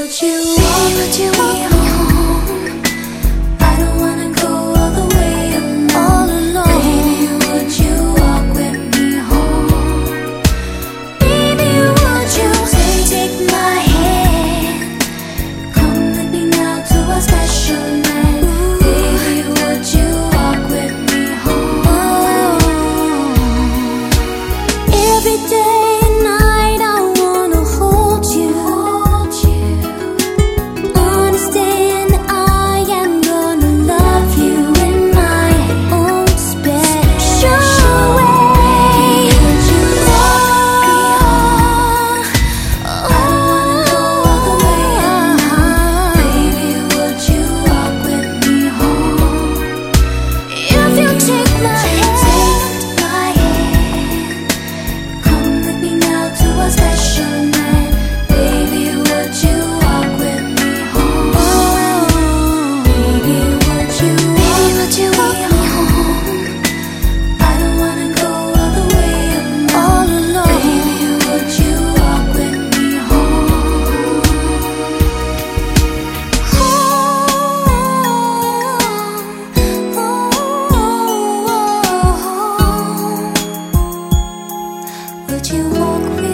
would you walk me home? I don't wanna go all the way alone. Baby, would you walk with me home? Baby, would you take my hand? Come with me now to our special land. Baby, would you walk with me home? Every day and night I wanna hold you. Understand that I am gonna love you in my own special way. Would you walk me home? Baby, would you walk with me home? If you take my hand, come with me now to our special land. Baby, would you walk with me home? Baby, would you walk me home? I don't wanna go all the way alone. Baby, would you walk with me home? Would you walk with